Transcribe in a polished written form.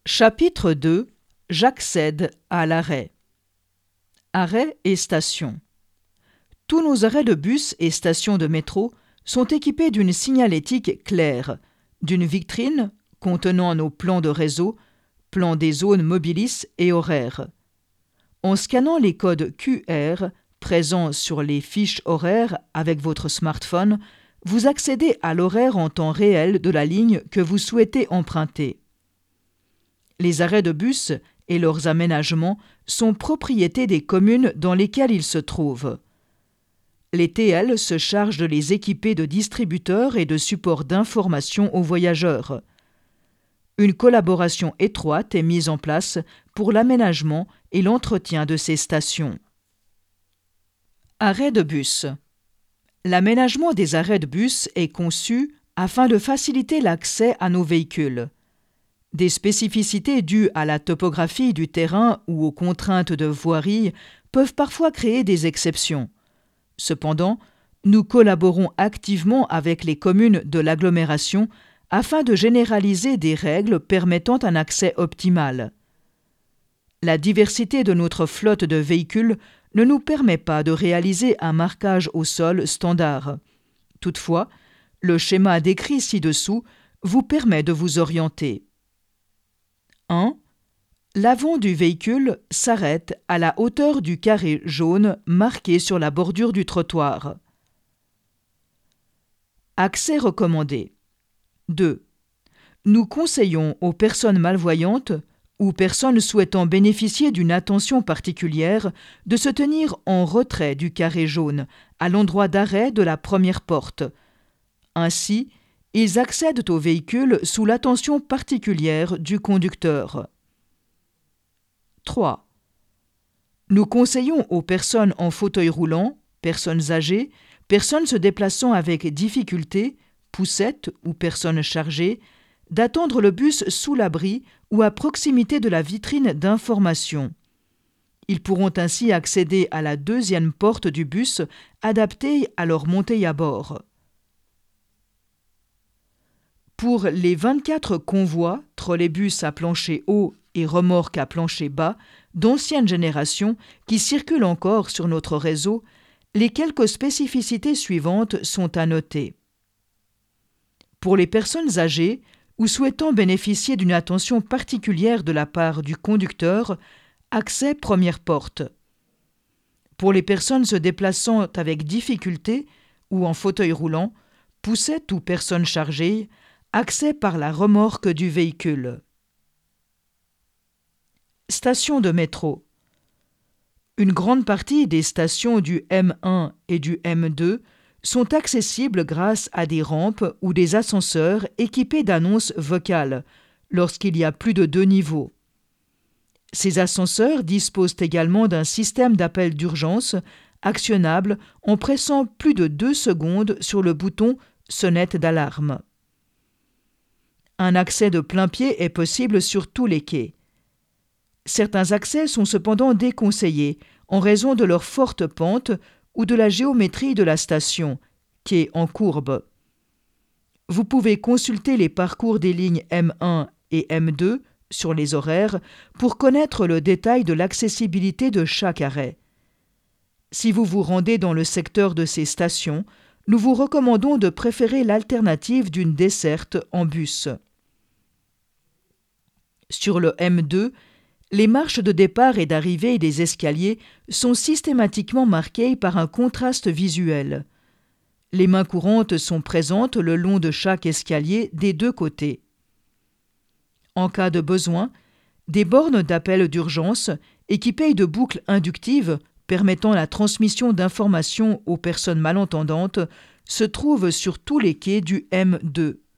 Chapitre 2. J'accède à l'arrêt. Arrêt et station. Tous nos arrêts de bus et stations de métro sont équipés d'une signalétique claire, d'une vitrine contenant nos plans de réseau, plans des zones mobilis et horaires. En scannant les codes QR présents sur les fiches horaires avec votre smartphone, vous accédez à l'horaire en temps réel de la ligne que vous souhaitez emprunter. Les arrêts de bus et leurs aménagements sont propriété des communes dans lesquelles ils se trouvent. Les TL se chargent de les équiper de distributeurs et de supports d'information aux voyageurs. Une collaboration étroite est mise en place pour l'aménagement et l'entretien de ces stations. Arrêts de bus. L'aménagement des arrêts de bus est conçu afin de faciliter l'accès à nos véhicules. Des spécificités dues à la topographie du terrain ou aux contraintes de voirie peuvent parfois créer des exceptions. Cependant, nous collaborons activement avec les communes de l'agglomération afin de généraliser des règles permettant un accès optimal. La diversité de notre flotte de véhicules ne nous permet pas de réaliser un marquage au sol standard. Toutefois, le schéma décrit ci-dessous vous permet de vous orienter. 1. L'avant du véhicule s'arrête à la hauteur du carré jaune marqué sur la bordure du trottoir. Accès recommandé. 2. Nous conseillons aux personnes malvoyantes ou personnes souhaitant bénéficier d'une attention particulière de se tenir en retrait du carré jaune, à l'endroit d'arrêt de la première porte. Ainsi, ils accèdent au véhicule sous l'attention particulière du conducteur. 3. Nous conseillons aux personnes en fauteuil roulant, personnes âgées, personnes se déplaçant avec difficulté, poussettes ou personnes chargées, d'attendre le bus sous l'abri ou à proximité de la vitrine d'information. Ils pourront ainsi accéder à la deuxième porte du bus adaptée à leur montée à bord. Pour les 24 convois, trolleybus à plancher haut et remorques à plancher bas, d'ancienne génération, qui circulent encore sur notre réseau, les quelques spécificités suivantes sont à noter. Pour les personnes âgées ou souhaitant bénéficier d'une attention particulière de la part du conducteur, accès première porte. Pour les personnes se déplaçant avec difficulté ou en fauteuil roulant, poussette ou personnes chargées, accès par la remorque du véhicule. Station de métro. Une grande partie des stations du M1 et du M2 sont accessibles grâce à des rampes ou des ascenseurs équipés d'annonces vocales lorsqu'il y a plus de 2 niveaux. Ces ascenseurs disposent également d'un système d'appel d'urgence actionnable en pressant plus de 2 secondes sur le bouton sonnette d'alarme. Un accès de plain-pied est possible sur tous les quais. Certains accès sont cependant déconseillés en raison de leur forte pente ou de la géométrie de la station, quai en courbe. Vous pouvez consulter les parcours des lignes M1 et M2 sur les horaires pour connaître le détail de l'accessibilité de chaque arrêt. Si vous vous rendez dans le secteur de ces stations, nous vous recommandons de préférer l'alternative d'une desserte en bus. Sur le M2, les marches de départ et d'arrivée des escaliers sont systématiquement marquées par un contraste visuel. Les mains courantes sont présentes le long de chaque escalier des 2 côtés. En cas de besoin, des bornes d'appel d'urgence équipées de boucles inductives permettant la transmission d'informations aux personnes malentendantes se trouvent sur tous les quais du M2.